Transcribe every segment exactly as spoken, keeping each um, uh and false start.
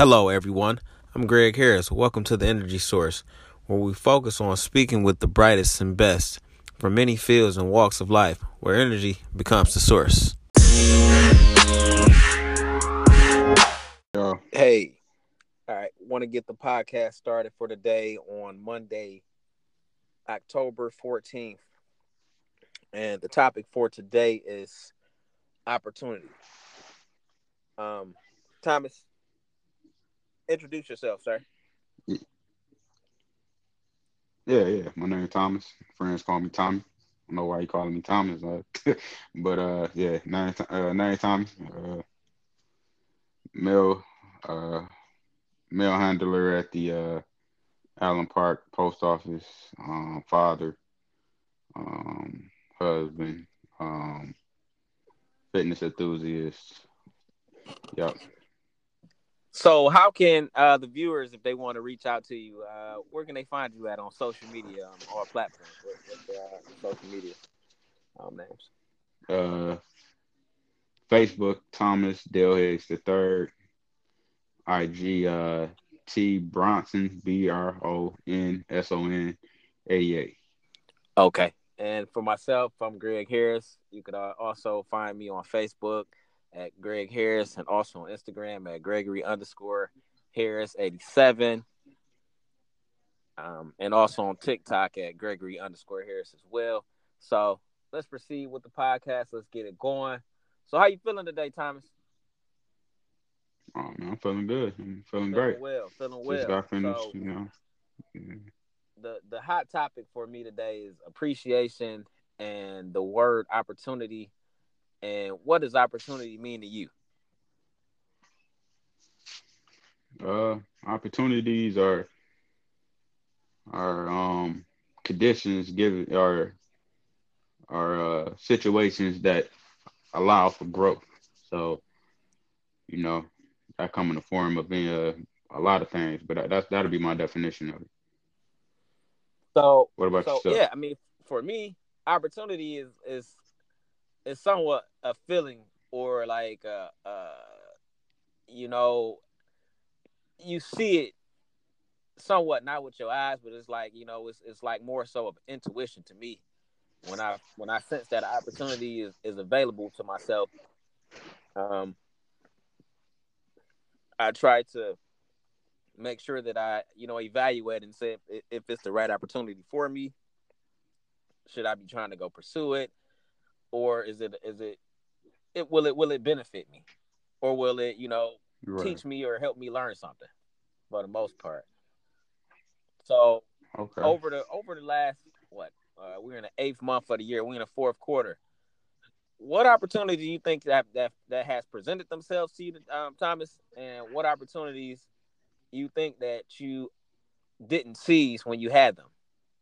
Hello, everyone. I'm Greg Harris. Welcome to the Energy Source, where we focus on speaking with the brightest and best from many fields and walks of life, where energy becomes the source. Yeah. Hey, all right. Want to get the podcast started for today on Monday, October fourteenth. And the topic for today is opportunity. Um, Thomas, introduce yourself, sir. Yeah, yeah. My name is Thomas. Friends call me Tommy. I don't know why you calling me Thomas, uh, but uh, yeah, name uh, name Tommy. Uh, mail uh mail handler at the uh Allen Park Post Office. Um, father, um, husband, um, fitness enthusiast. Yep. So, how can uh, the viewers, if they want to reach out to you, uh, where can they find you at on social media um, or platforms? What, what's the uh, social media um, names? Uh, Facebook Thomas Dale Hicks the third. I G uh T Bronson B R O N S O N eighty-eight. Okay. And for myself, I'm Greg Harris. You could uh, also find me on Facebook at Greg Harris and also on Instagram at Gregory underscore Harris eighty-seven. Um, and also on TikTok at Gregory underscore Harris as well. So let's proceed with the podcast. Let's get it going. So how you feeling today, Thomas? Oh man, I'm feeling good. I'm feeling Feeling great. well, feeling Just well. got finished, So you know. Yeah. the the hot topic for me today is appreciation and the word opportunity. And what does opportunity mean to you? Uh, opportunities are are um conditions given are are uh situations that allow for growth. So you know that come in the form of being a, a lot of things, but that, that's that'll be my definition of it. So What about so yourself? yeah, I mean for me, opportunity is is is somewhat a feeling or like uh uh you know, you see it somewhat not with your eyes, but it's like, you know, it's it's like more so of intuition to me. When I when I sense that opportunity is, is available to myself, um, I try to make sure that I, you know, evaluate and say if, if it's the right opportunity for me. Should I be trying to go pursue it, or is it is it it will it will it benefit me, or will it, you know, Right. teach me or help me learn something? For the most part, so Okay. over the over the last what uh, we're in the eighth month of the year, we're in the fourth quarter. What opportunity do you think that that that has presented themselves to you, um, Thomas? And what opportunities you think that you didn't seize when you had them?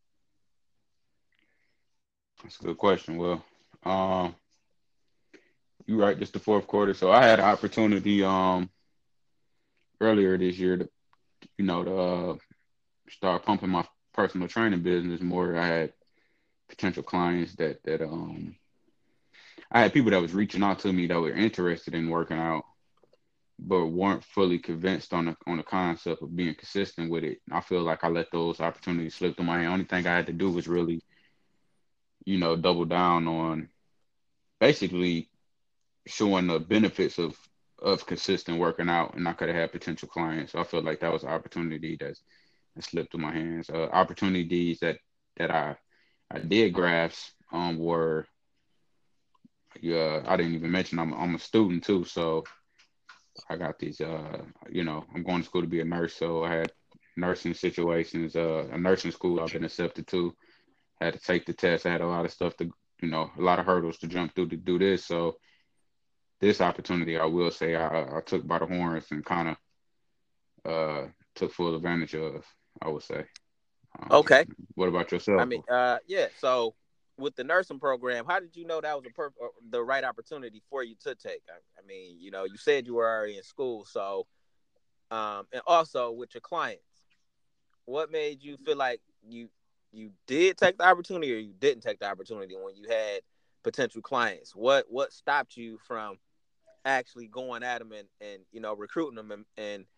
That's a good question. Well, um, you're right. Just the fourth quarter. So I had an opportunity um earlier this year to you know to uh, start pumping my personal training business more. I had potential clients that that um I had people that was reaching out to me that were interested in working out, but weren't fully convinced on the on the concept of being consistent with it. I feel like I let those opportunities slip through my hand. Only thing I had to do was really you know double down on basically showing the benefits of of consistent working out, and I could have had potential clients. So I feel like that was an opportunity that's that slipped through my hands. Uh, opportunities that that I I did grasp um were yeah I didn't even mention I'm I'm a student too, so I got these uh you know I'm going to school to be a nurse, so I had nursing situations, uh a nursing school I've been accepted to. Had to take the test. I had a lot of stuff to you know a lot of hurdles to jump through to do this. So this opportunity, I will say, I, I took by the horns and kind of uh, took full advantage of. I would say. Um, Okay, what about I yourself? mean, uh, yeah. So with the nursing program, how did you know that was a perf- the right opportunity for you to take? I, I mean, you know, you said you were already in school, so um, and also with your clients, what made you feel like you you did take the opportunity or you didn't take the opportunity when you had potential clients? What what stopped you from actually going at them and, and you know recruiting them and, and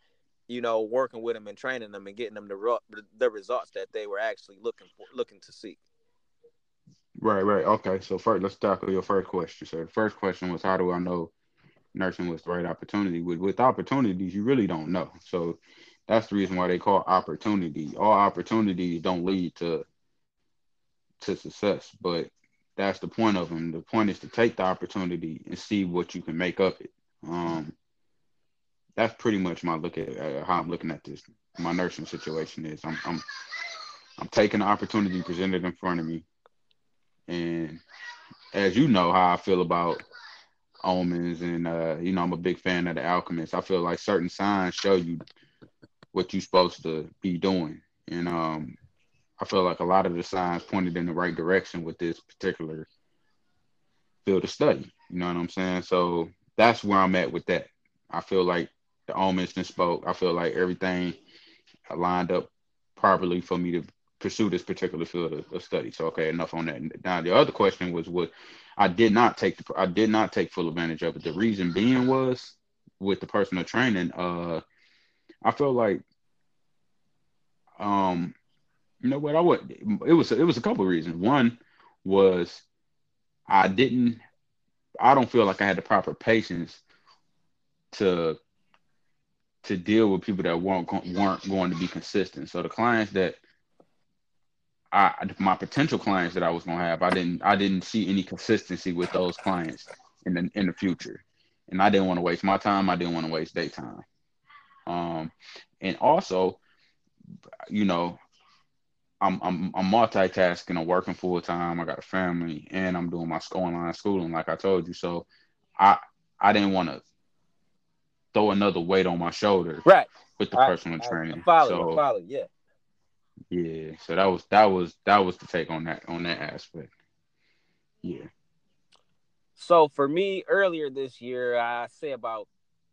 you know, working with them and training them and getting them the ro- the results that they were actually looking for, looking to seek. Right, right. Okay. So first, let's tackle your first question. So the first question was, how do I know nursing was the right opportunity? With with opportunities, you really don't know. So that's the reason why they call opportunity. All opportunities don't lead to to success, but that's the point of them. The point is to take the opportunity and see what you can make of it. Um, that's pretty much my look at uh, how I'm looking at this. My nursing situation is I'm I'm I'm taking the opportunity presented in front of me, and as you know how I feel about omens, and uh, you know I'm a big fan of the alchemist. I feel like certain signs show you what you're supposed to be doing, and um, I feel like a lot of the signs pointed in the right direction with this particular field of study. You know what I'm saying? So that's where I'm at with that. I feel like the omens spoke. I feel like everything lined up properly for me to pursue this particular field of, of study. So okay, enough on that. Now the other question was what I did not take the I did not take full advantage of it. The reason being was with the personal training. Uh, I feel like um, you know what I would. It was it was a couple of reasons. One was I didn't. I don't feel like I had the proper patience to to deal with people that weren't weren't going to be consistent. So the clients that I my potential clients that I was gonna have, I didn't I didn't see any consistency with those clients in the in the future, and I didn't want to waste my time. I didn't want to waste their time. Um, and also, you know, I'm I'm I'm multitasking. I'm working full time. I got a family, and I'm doing my online schooling, like I told you. So, I I didn't want to throw another weight on my shoulders Right. with the I personal I, I training. follow you. I So follow you. Yeah. yeah, so that was that was that was the take on that on that aspect. Yeah. So for me, earlier this year, I say about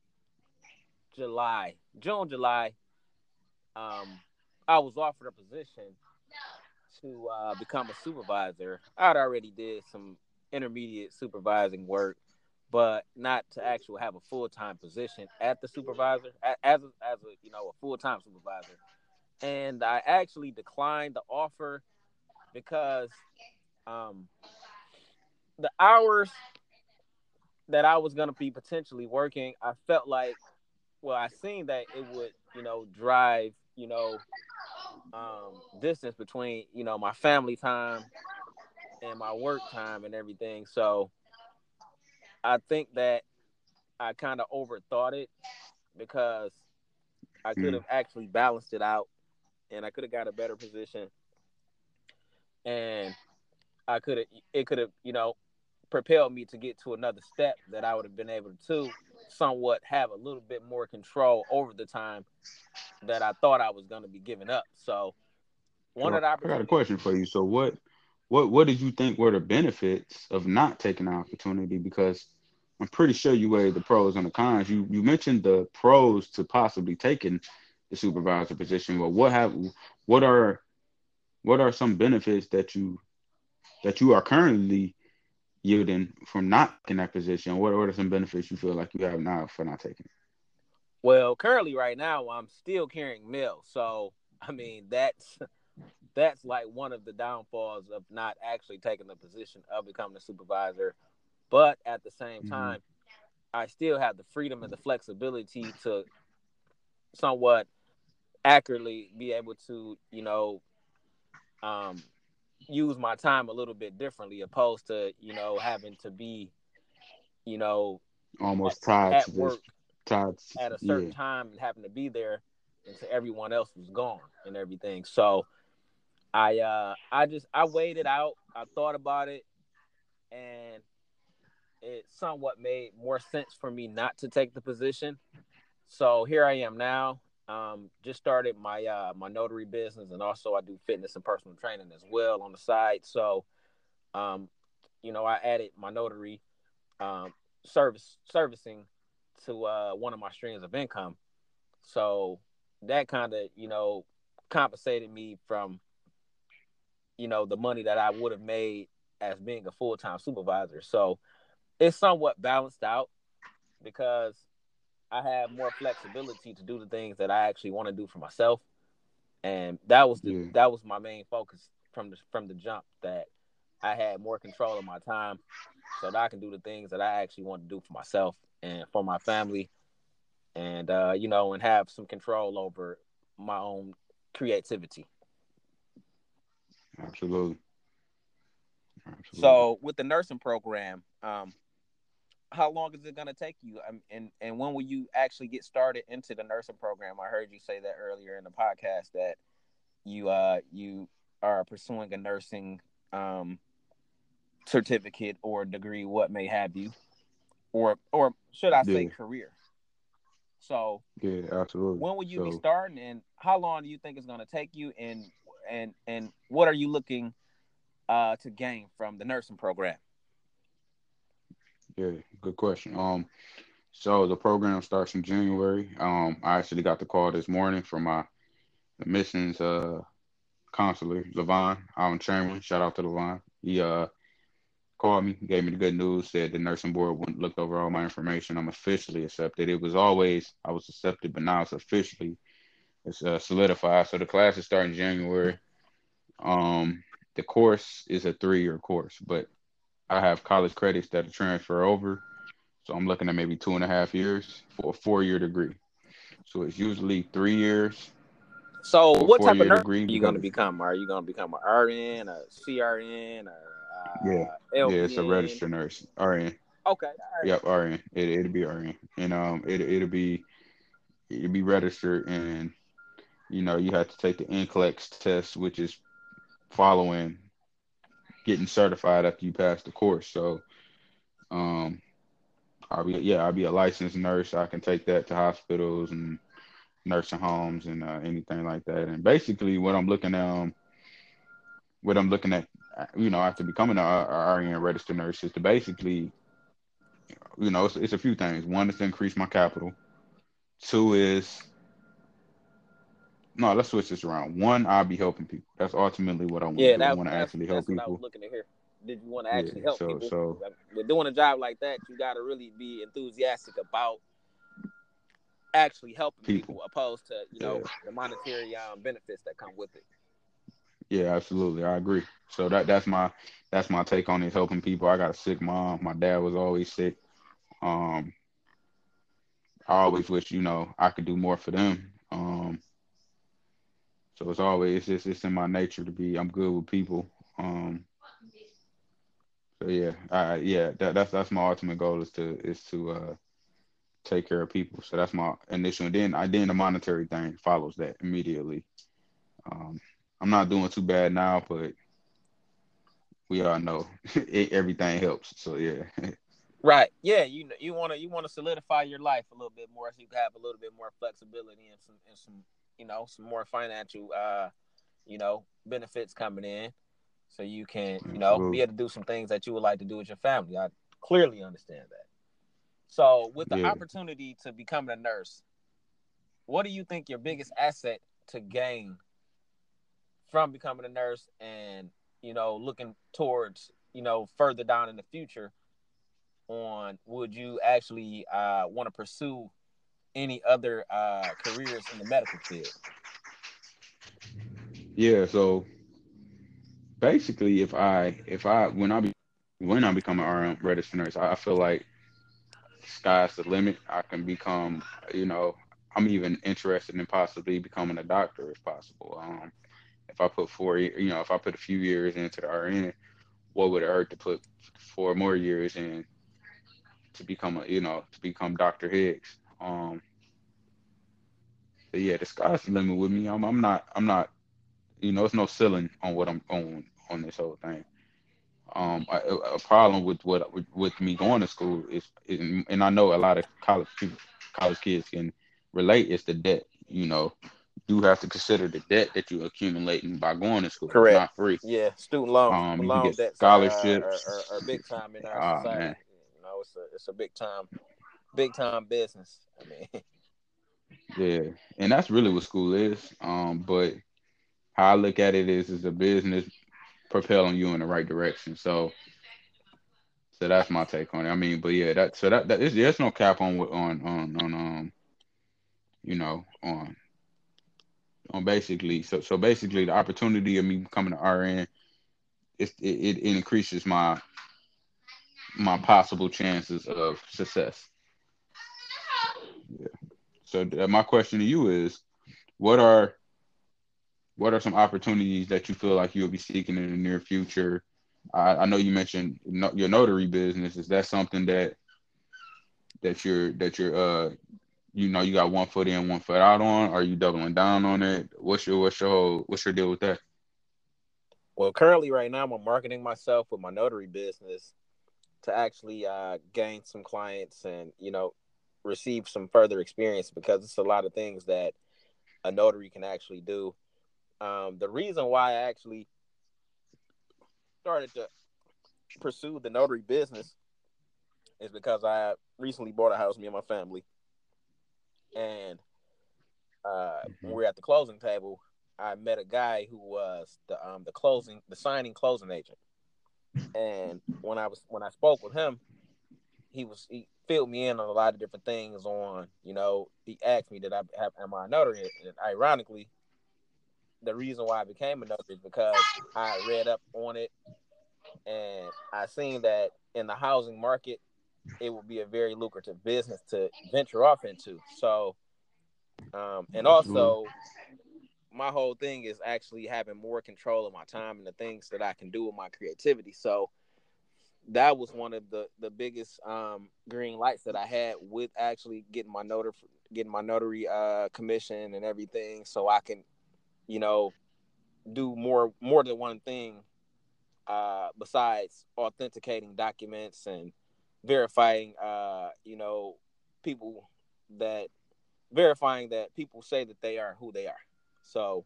July, June, July, um, I was offered a position to uh, become a supervisor. I'd already did some intermediate supervising work, but not to actually have a full time position at the supervisor as a, as a you know a full time supervisor. And I actually declined the offer because um, the hours that I was going to be potentially working, I felt like, well, I seen that it would, you know, drive, you know, um, distance between, you know, my family time and my work time and everything. So I think that I kind of overthought it because I could Mm, have actually balanced it out and I could have got a better position and I could have, it could have, you know, propelled me to get to another step that I would have been able to somewhat have a little bit more control over the time that I thought I was going to be giving up. So one of So the I got a opportunities, question for you. So what what what did you think were the benefits of not taking the opportunity? Because I'm pretty sure you weighed the pros and the cons. You you mentioned the pros to possibly taking the supervisor position. Well, what have what are what are some benefits that you that you are currently yielding from not taking that position? What are some benefits you feel like you have now for not taking it? well, currently right now I'm still carrying mail. So I mean that's that's like one of the downfalls of not actually taking the position of becoming a supervisor. But at the same Mm-hmm. time, I still have the freedom and the flexibility to somewhat accurately be able to, you know, um, use my time a little bit differently, opposed to, you know, having to be, you know, at, Almost tied at to this, work tied. To, at a yeah. certain time and having to be there until everyone else was gone and everything. So I uh I just I weighed it out. I thought about it and it somewhat made more sense for me not to take the position. So here I am now. Um, just started my uh, my notary business, and also I do fitness and personal training as well on the side. So, um, you know, I added my notary um, service servicing to uh, one of my streams of income. So that kind of you know compensated me from you know the money that I would have made as being a full time supervisor. So it's somewhat balanced out because I have more flexibility to do the things that I actually want to do for myself, and that was the Yeah, that was my main focus from the from the jump, that I had more control of my time so that I can do the things that I actually want to do for myself and for my family, and uh, you know, and have some control over my own creativity. absolutely, absolutely. So with the nursing program, um, how long is it going to take you? Um, and and when will you actually get started into the nursing program? I heard you say that earlier in the podcast that you uh you are pursuing a nursing um certificate or degree, what may have you, or or should I say Yeah, career. So yeah, absolutely. when will you be So starting, and how long do you think it's going to take you, and and and what are you looking uh to gain from the nursing program? yeah, good question. Um, so the program starts in January. Um, I actually got the call this morning from my admissions uh counselor, Levon, out in Chamberlain. Shout out to Levon. He uh called me, gave me the good news, said the nursing board went looked over all my information. I'm officially accepted. It was always I was accepted, but now it's officially it's uh, solidified. So the class is starting January. Um, the course is a three year course, but I have college credits that transfer over. So I'm looking at maybe two and a half years for a four year degree. So it's usually three years So for a what four type of year nurse degree are you going because to become? Are you going to become a R N, a C R N, or yeah, uh, yeah, it's a L V N? registered nurse. R N. Okay, all right. Yep, R N. It it'll be R N. And um it it'll be it'll be registered and you know you have to take the N C L E X test, which is following getting certified after you pass the course. So um I'll be yeah, I'll be a licensed nurse. I can take that to hospitals and nursing homes and uh, anything like that. And basically, what I'm looking at, um, what I'm looking at, uh, you know, after becoming a, R N registered nurse, is to basically, you know, it's, it's a few things. One is to increase my capital. Two is no, let's switch this around. One, I'll be helping people. That's ultimately what I want to Yeah, do. I that want to that's actually help that's what I was people. looking to hear. Did you want to Yeah. actually help So people? so With doing a job like that, you got to really be enthusiastic about actually helping people. people, opposed to you Yeah. know the monetary um, benefits that come with it. Yeah. Absolutely. I agree. So that that's my that's my take on it. Helping people. I got a sick mom. My dad was always sick. Um, I always wish, you know, I could do more for them. Um, so it's always it's just it's in my nature to be I'm good with people. Um, so yeah, I yeah, that, that's that's my ultimate goal is to is to uh take care of people. So that's my initial and then I then the monetary thing follows that immediately. Um, I'm not doing too bad now, but we all know it, everything helps. So yeah. Right. Yeah. You know, you want to you want to solidify your life a little bit more, so you can have a little bit more flexibility and some and some you know some more financial uh you know benefits coming in, so you can you know be Absolutely. able to do some things that you would like to do with your family. I clearly understand that. So with the Yeah. opportunity to become a nurse, what do you think your biggest asset to gain from becoming a nurse, and you know looking towards you know further down in the future, on would you actually uh, want to pursue any other uh, careers in the medical field? Yeah. So basically if I if I when I be when I become an R M registered nurse, I, I feel like sky's the limit. I can become, you know, I'm even interested in possibly becoming a doctor if possible. Um, if I put four, ye- you know, if I put a few years into the R N, what would it hurt to put four more years in to become a, you know, to become doctor Higgs? Um, but yeah, the sky's the limit with me. I'm, I'm not, I'm not, you know, it's no ceiling on what I'm on on this whole thing. Um, a, a problem with what with, with me going to school is, is, and I know a lot of college people, college kids can relate, is the debt. You know, you have to consider the debt that you're accumulating by going to school. It's Correct. not free. Yeah, student loans, Um, you can loan get debts are, uh, are, scholarships. are are big time in our Oh man, society. You know, it's a it's a big time big time business. I mean, yeah, and that's really what school is. Um, but how I look at it is, is a business propelling you in the right direction. So So that's my take on it. I mean, but yeah, that so that, that is there's no cap on what on on on um you know on on basically so so basically the opportunity of me becoming an R N it it, it increases my my possible chances of success. Yeah. So uh, my question to you is, what are what are some opportunities that you feel like you'll be seeking in the near future? I, I know you mentioned no, your notary business. Is that something that that you're that you're uh you know you got one foot in, one foot out on? Are you doubling down on it? What's your what's your whole, what's your deal with that? Well, currently, right now, I'm marketing myself with my notary business to actually uh, gain some clients and you know receive some further experience because it's a lot of things that a notary can actually do. Um, the reason why I actually started to pursue the notary business is because I recently bought a house, me and my family, and uh, when we Mm-hmm. were at the closing table, I met a guy who was the um, the closing, the signing closing agent. And when I was when I spoke with him, he was he filled me in on a lot of different things. On you know, he asked me that I have am I a notary, and ironically, the reason why I became a notary is because I read up on it and I seen that in the housing market, it would be a very lucrative business to venture off into. So, um, and Absolutely. also my whole thing is actually having more control of my time and the things that I can do with my creativity. So that was one of the the biggest um, green lights that I had with actually getting my notary getting my notary uh, commission and everything, so I can you know do more more than one thing uh, besides authenticating documents and verifying uh, you know people that verifying that people say that they are who they are. So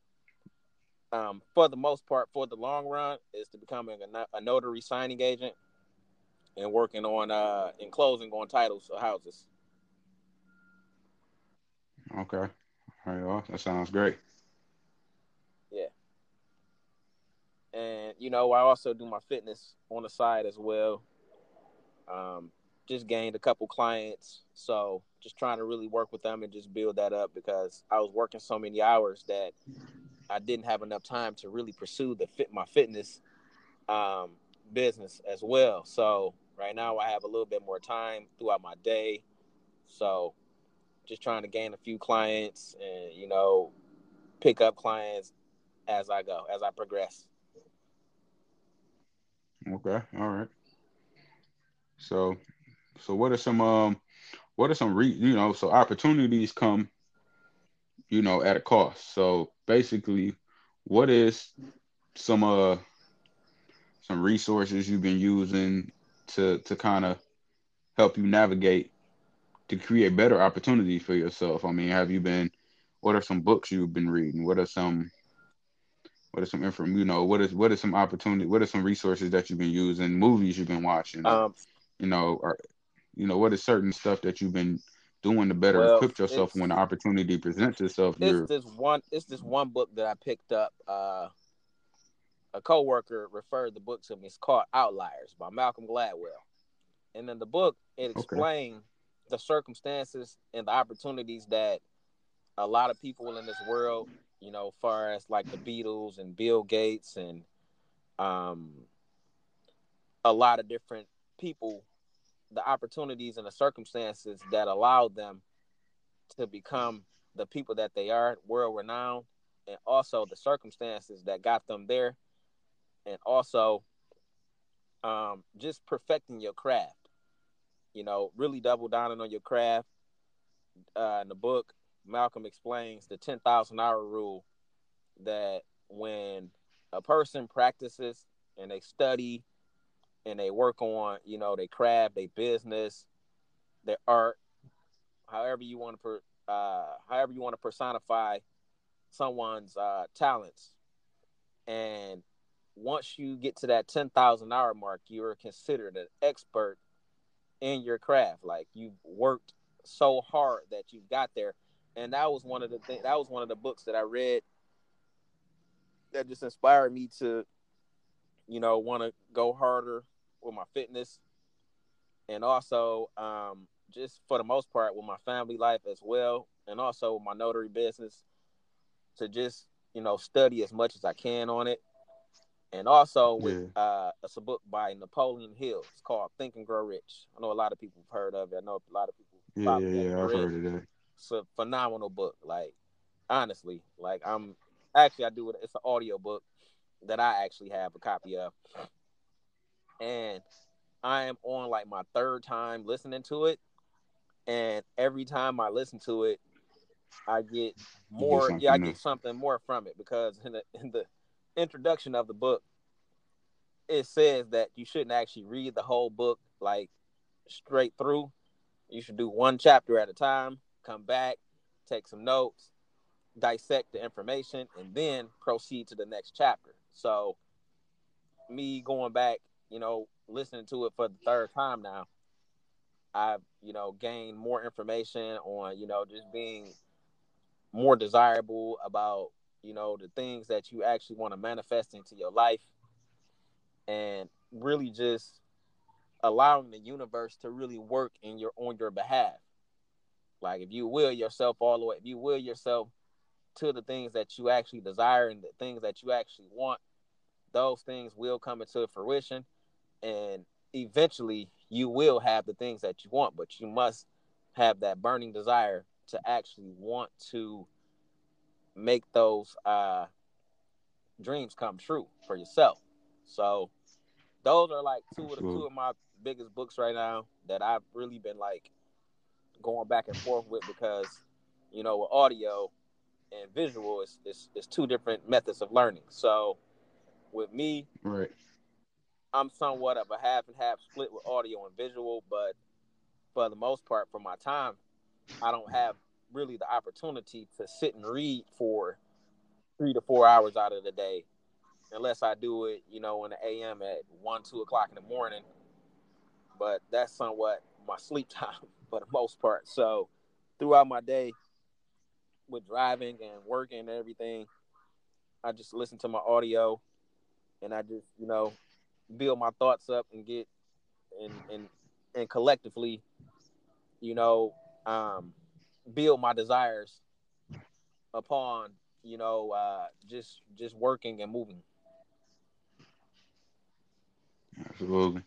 um, for the most part, for the long run, is to becoming a, a notary signing agent and working on uh and closing on titles of houses. Okay. All right. Well, that sounds great. Yeah. And you know, I also do my fitness on the side as well. Um just gained a couple clients. So just trying to really work with them and just build that up because I was working so many hours that I didn't have enough time to really pursue the fit my fitness um business as well. So right now I have a little bit more time throughout my day. So just trying to gain a few clients and you know pick up clients as I go, as I progress. Okay. All right. So so what are some um what are some re you know so opportunities come you know at a cost. So basically, what is some uh some resources you've been using to to kind of help you navigate to create better opportunities for yourself? I mean, have you been? What are some books you've been reading? What are some what are some inform you know what is what are some opportunity? What are some resources that you've been using? Movies you've been watching, or Um, you know, or you know, what is certain stuff that you've been doing to better well, equip yourself when the it's opportunity presents itself? it's You're this one it's this one book that I picked up. Uh, a coworker referred the book to me. It's called Outliers by Malcolm Gladwell. And in the book, it okay. explained the circumstances and the opportunities that a lot of people in this world, you know, far as like the Beatles and Bill Gates and um, a lot of different people, the opportunities and the circumstances that allowed them to become the people that they are, world renowned, and also the circumstances that got them there, and also um, just perfecting your craft. You know, really double down on your craft. Uh, in the book, Malcolm explains the ten thousand hour rule that when a person practices and they study and they work on, you know, their craft, their business, their art, however you want to, per, uh, however you want to personify someone's uh, talents. And once you get to that ten thousand hour mark, you're considered an expert in your craft. Like you've worked so hard that you've got there. And that was one of the things, that was one of the books that I read that just inspired me to, you know, want to go harder with my fitness and also um, just for the most part with my family life as well, and also with my notary business to just you know study as much as I can on it, and also with Yeah. uh, it's a book by Napoleon Hill. It's called Think and Grow Rich. I know a lot of people have heard of it. I know a lot of people Yeah, yeah, probably yeah. haven't I've read heard it. of that. It's a phenomenal book. Like honestly, like I'm actually I do it. It's an audio book that I actually have a copy of, and I am on like my third time listening to it, and every time I listen to it, I get You get more. Yeah, I something new. get something more from it because in the in the introduction of the book, it says that you shouldn't actually read the whole book like straight through. You should do one chapter at a time, come back, take some notes, dissect the information, and then proceed to the next chapter. So me going back, you know, listening to it for the third time now, I've, you know, gained more information on, you know, just being more desirable about, you know, the things that you actually want to manifest into your life, and really just allowing the universe to really work in your on your behalf. Like if you will yourself all the way, if you will yourself to the things that you actually desire and the things that you actually want, those things will come into fruition, and eventually you will have the things that you want, but you must have that burning desire to actually want to make those uh, dreams come true for yourself. So those are like two of the two Absolutely. of my biggest books right now that I've really been like going back and forth with, because you know with audio and visual is is, is two different methods of learning. So with me, Right. I'm somewhat of a half and half split with audio and visual, but for the most part, for my time, I don't have really the opportunity to sit and read for three to four hours out of the day, unless I do it, you know, in the A M at one, two o'clock in the morning. But that's somewhat my sleep time for the most part. So throughout my day, with driving and working and everything, I just listen to my audio, and I just, you know, build my thoughts up and get and and and collectively, you know, um, build my desires upon, you know, uh, just just working and moving. Absolutely.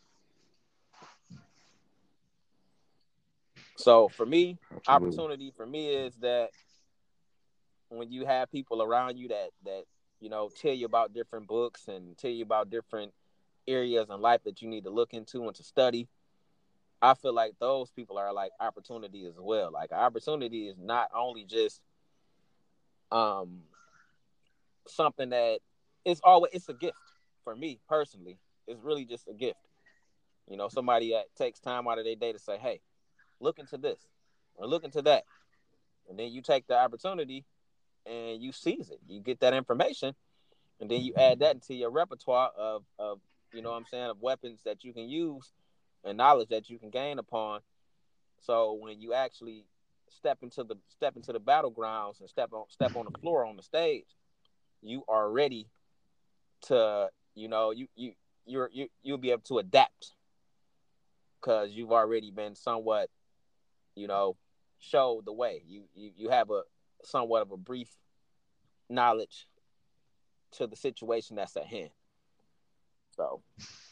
So for me, Absolutely. opportunity for me is that when you have people around you that that you know tell you about different books and tell you about different areas in life that you need to look into and to study, I feel like those people are like opportunity as well. Like opportunity is not only just um something that it's always it's a gift for me personally. It's really just a gift. You know, somebody that takes time out of their day to say, "Hey, look into this or look into that," and then you take the opportunity and you seize it. You get that information, and then you add that into your repertoire of of you know what I'm saying, of weapons that you can use and knowledge that you can gain upon. So when you actually step into the step into the battlegrounds and step on step on the floor on the stage, you are ready to you know you you you're you you'll be able to adapt because you've already been somewhat you know showed the way. You you you have a somewhat of a brief knowledge to the situation that's at hand. So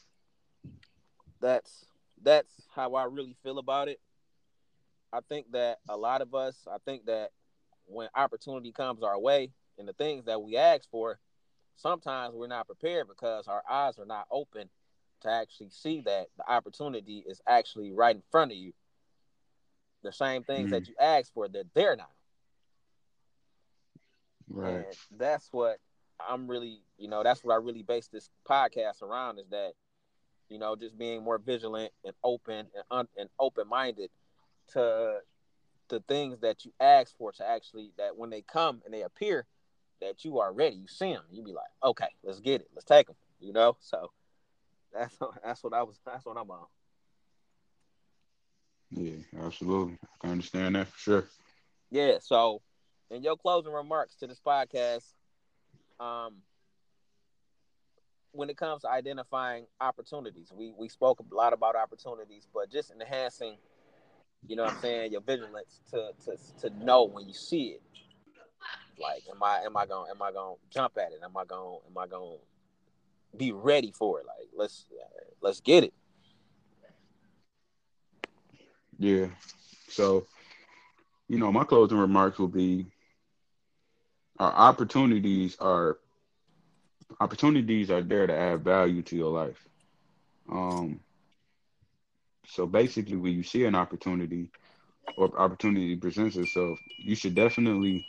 that's that's how I really feel about it. I think that a lot of us, I think that when opportunity comes our way and the things that we ask for, sometimes we're not prepared because our eyes are not open to actually see that the opportunity is actually right in front of you. The same things Mm, that you asked for, they're there now. right. And that's what I'm really, you know, that's what I really base this podcast around, is that, you know, just being more vigilant and open and, un- and open minded to the things that you ask for, to actually, that when they come and they appear, that you are ready. You see them, you be like, okay, let's get it, let's take them. You know, so that's that's what I was. That's what I'm on. Yeah, absolutely. I can understand that for sure. Yeah. So, in your closing remarks to this podcast, um, when it comes to identifying opportunities, we we spoke a lot about opportunities, but just enhancing, you know what I'm saying, your vigilance to to to know when you see it. Like, am I am I going am I going to jump at it? Am I going am I going to be ready for it? Like, let's let's get it. Yeah. So, you know, my closing remarks will be our opportunities are opportunities are there to add value to your life. Um, so basically when you see an opportunity or opportunity presents itself, you should definitely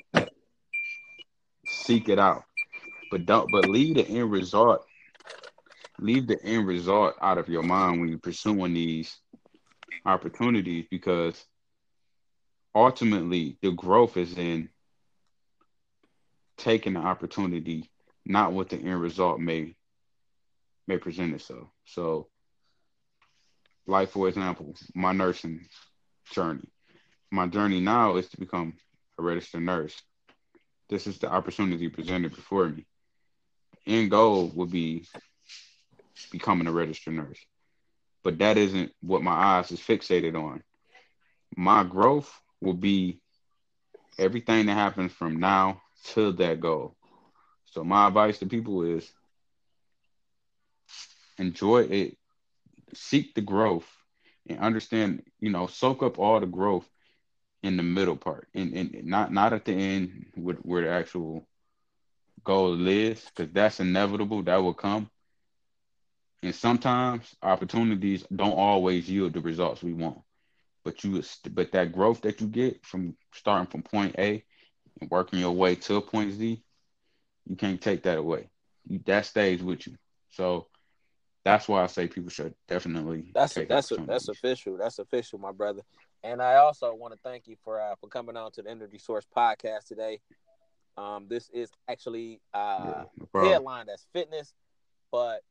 seek it out. But don't but leave the end result, leave the end result out of your mind when you're pursuing these opportunities because ultimately the growth is in taking the opportunity, not what the end result may may present itself. So, like for example, my nursing journey. My journey now is to become a registered nurse. This is the opportunity presented before me. End goal would be becoming a registered nurse, but that isn't what my eyes is fixated on. My growth will be everything that happens from now to that goal. So my advice to people is enjoy it, seek the growth, and understand. You know, soak up all the growth in the middle part, and, and not not at the end where, where the actual goal is, because that's inevitable. That will come, and sometimes opportunities don't always yield the results we want. But you, but that growth that you get from starting from point A and working your way to point Z, you can't take that away. You, that stays with you. So that's why I say people should definitely That's take that's that's opportunities. official. That's official, my brother. And I also want to thank you for uh, for coming on to the Energy Source podcast today. Um, this is actually uh, Yeah, no problem. headlined as fitness, but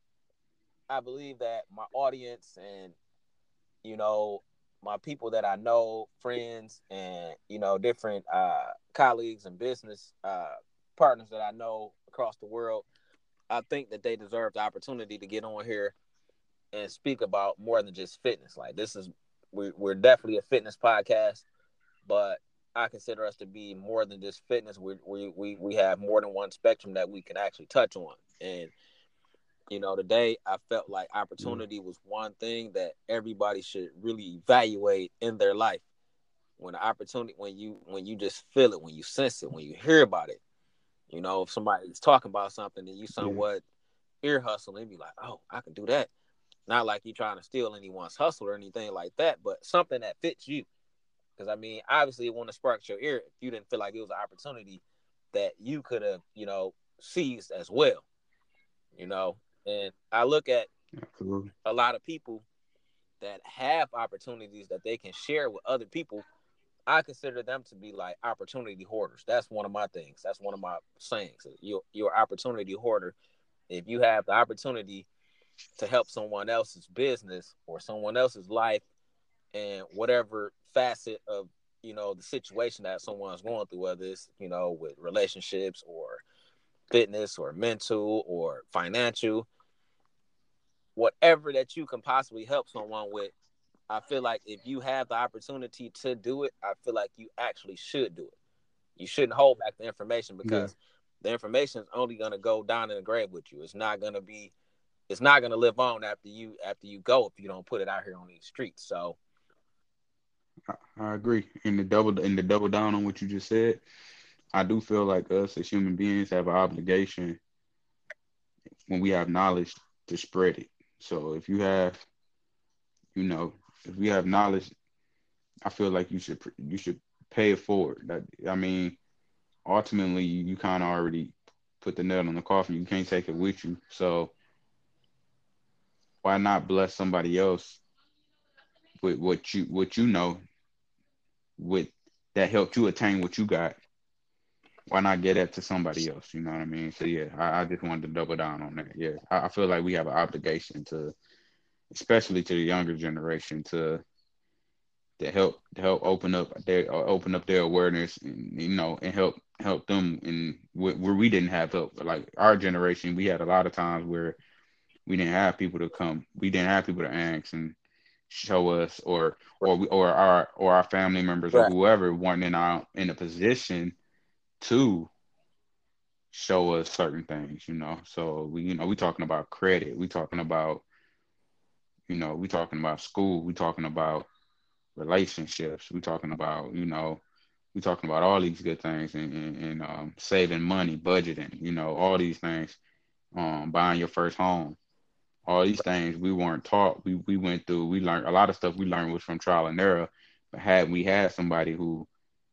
I believe that my audience and, you know, my people that I know, friends, and, you know, different uh, colleagues and business uh, partners that I know across the world, I think that they deserve the opportunity to get on here and speak about more than just fitness. Like, this is we, we're definitely a fitness podcast, but I consider us to be more than just fitness. We we we we have more than one spectrum that we can actually touch on. And, you know, today I felt like Yeah, opportunity was one thing that everybody should really evaluate in their life. When the opportunity, when you when you just feel it, when you sense it, when you hear about it, you know, if somebody's talking about something and you yeah, somewhat ear hustle and be like, oh, I can do that. Not like you trying to steal anyone's hustle or anything like that, but something that fits you. Because I mean, obviously, it wouldn't have sparked your ear if you didn't feel like it was an opportunity that you could have, you know, seized as well. You know, and I look at absolutely. a lot of people that have opportunities that they can share with other people. I consider them to be like opportunity hoarders. That's one of my things. That's one of my sayings. You're, you're an opportunity hoarder. If you have the opportunity to help someone else's business or someone else's life and whatever facet of, you know, the situation that someone's going through, whether it's, you know, with relationships or fitness or mental or financial, whatever that you can possibly help someone with, I feel like if you have the opportunity to do it, I feel like you actually should do it. You shouldn't hold back the information, Yeah, because the information is only going to go down in the grave with you. It's not going to be it's not going to live on after you after you go if you don't put it out here on these streets. So, I, I agree. In the double, in the double down on what you just said, I do feel like us as human beings have an obligation when we have knowledge to spread it. So if you have, you know, if we have knowledge, I feel like you should you should pay it forward. That I mean, ultimately, you kind of already put the nail on the coffin. You can't take it with you. So why not bless somebody else with what you what you know with that helped you attain what you got? Why not get that to somebody else? You know what I mean? So yeah, I, I just wanted to double down on that. Yeah, I, I feel like we have an obligation to, especially to the younger generation, to to help to help open up their uh, open up their awareness, and you know, and help help them in where, where we didn't have help. Like our generation, we had a lot of times where we didn't have people to come, we didn't have people to ask and show us, or or we or our or our family members or Right. whoever weren't in our in a position to show us certain things, you know. So we, you know, we talking about credit, we talking about, you know, we talking about school, we talking about relationships, we talking about, you know, we talking about all these good things, and, and, and um, saving money, budgeting, you know, all these things, um, buying your first home, all these things we weren't taught. We we went through, we learned a lot of stuff we learned was from trial and error. But had we had somebody who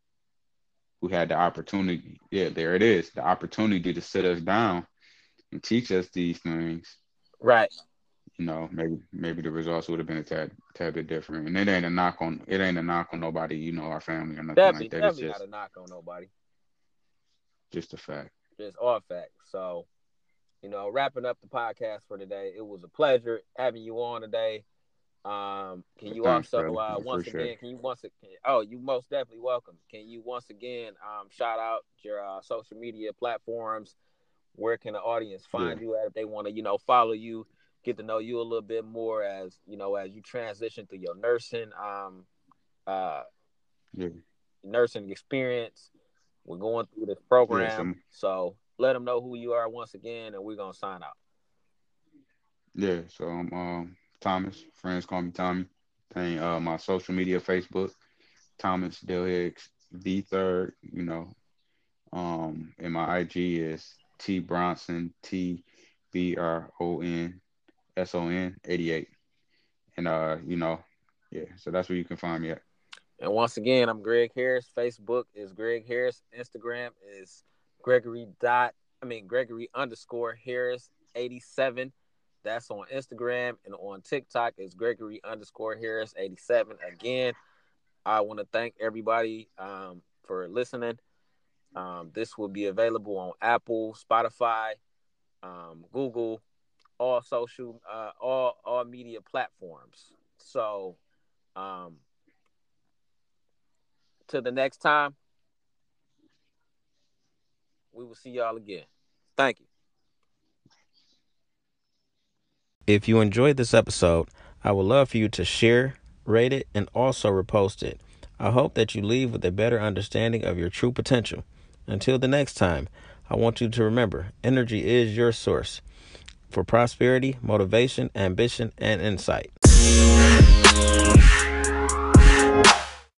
who had the opportunity, yeah, there it is, the opportunity to sit us down and teach us these things, Right. you know, maybe maybe the results would have been a tad tad bit different. And it ain't a knock on it ain't a knock on nobody, you know, our family or nothing Definitely, like that. It's definitely not just a knock on nobody. just a fact. Just all facts. So, you know, wrapping up the podcast for today, it was a pleasure having you on today. Um, can But you thanks, also brother. uh, I once appreciate again? it. Can you once again? Oh, you most definitely welcome. Can you once again um, shout out your uh, social media platforms? Where can the audience Yeah. find you at if they want to, you know, follow you, get to know you a little bit more as you know as you transition through your nursing, um, uh, Yeah. nursing experience. We're going through this Yeah. program, So so let them know who you are once again, and we're gonna sign out. yeah. So I'm um Thomas. Friends call me Tommy. Thing uh my social media, Facebook, Thomas Dale Hicks the third, you know. Um and my I G is T Bronson, T B R O N S O N eighty-eight. And uh, you know, yeah, so that's where you can find me at. And once again, I'm Greg Harris. Facebook is Greg Harris. Instagram is Gregory dot. I mean Gregory underscore Harris eighty seven. That's on Instagram, and on TikTok is Gregory underscore Harris eighty seven. Again, I want to thank everybody um, for listening. Um, this will be available on Apple, Spotify, um, Google, all social, uh, all all media platforms. So, um, till the next time, we will see y'all again. Thank you. If you enjoyed this episode, I would love for you to share, rate it, and also repost it. I hope that you leave with a better understanding of your true potential. Until the next time, I want you to remember, energy is your source for prosperity, motivation, ambition, and insight.